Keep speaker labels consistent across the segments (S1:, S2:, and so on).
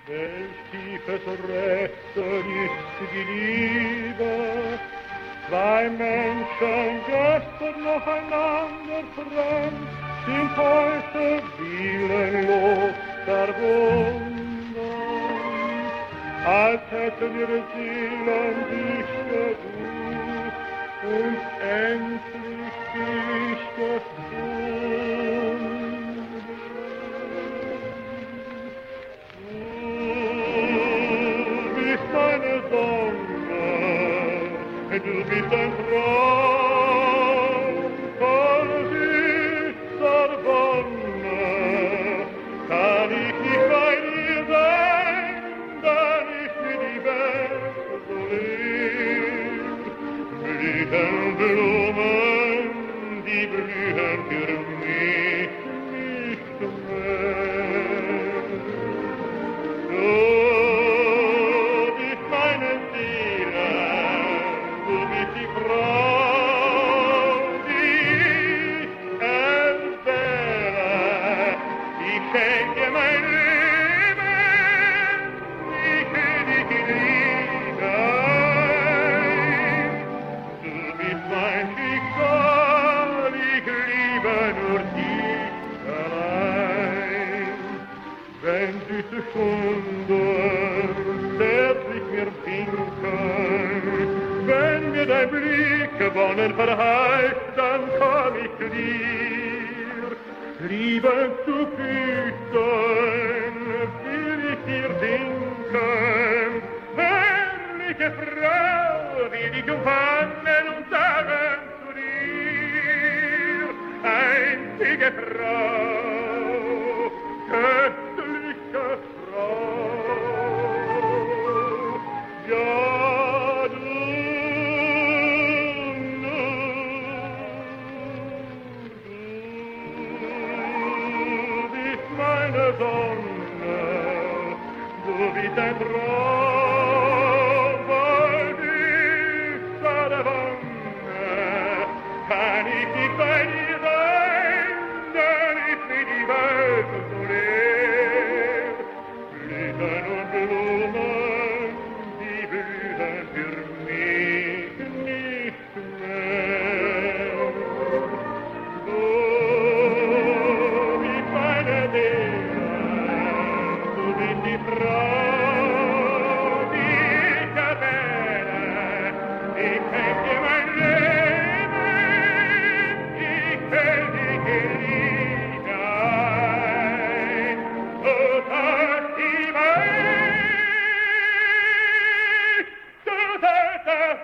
S1: Welch tiefes Rätsel ist die Liebe, zwei Menschen gestern noch einander fremd, sind heute willenlos verbunden, als hätten ihre Seelen sich gesucht und endlich sich gefunden. Du bist eine Sonne, du bist ein Traum, voll süßer Wonne, kann ich nicht bei dir sein, dann ist mir die Welt so leer. Blühen Blumen, die blühen für mich nicht mehr. Du bist meine Seele, du bist die Frau, die ich entbehre. Ich schenke mein Leben, ich will dich hinein. Du bist mein Schicksal, ich liebe nur dich allein. Wenn süße Stunden zärtlich mir winken, wenn mir dein Blick Wonnen verheißt, dann komm ich zu dir. Liebe zu Füßen will ich dir winken, herrliche Frau will ich umfangen und sagen zu dir, einzige Frau, köstliche Frau, ja du bist meine Sonne, du bist ein Traum, voll süßer Wonne, kann ich nicht bei dir sein, dann ist mir die Welt so leer. Blüten und Blumen, die blühen für mich nicht mehr. Du bist meine Seele, du bist die Frau, die ich erwähne. Ich schenke mein Leben, ich will dich hinein. Du sollst die Welt, du sollst das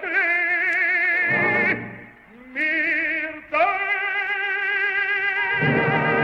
S1: Glück mir sein.